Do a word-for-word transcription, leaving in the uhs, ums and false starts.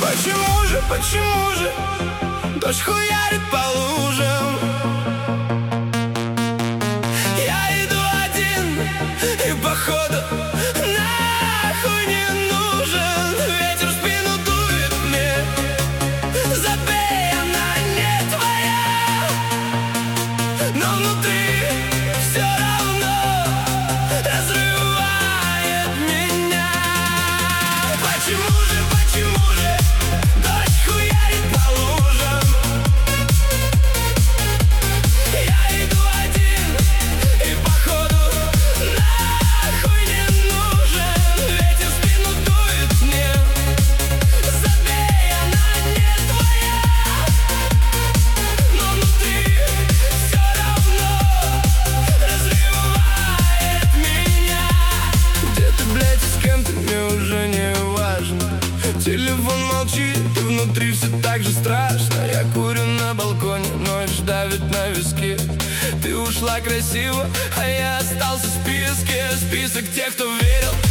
Почему же, почему же дождь хуярит по лужам? Я иду один, и походу нахуй не нужен. Ветер в спину дует мне, забей, она не твоя. Но внутри все равно разрывает меня. Почему же, почему же дождь хуярит по лужам? Я иду один, и походу нахуй не нужен. Ветер в спину дует мне, забей, она не твоя. Но внутри все равно разрывает меня. Где ты, блядь, с кем ты, мне уже не важно. Телефон молчит, и внутри все так же страшно. Я курю на балконе, ночь давит на виски. Ты ушла красиво, а я остался в списке. Список тех, кто верил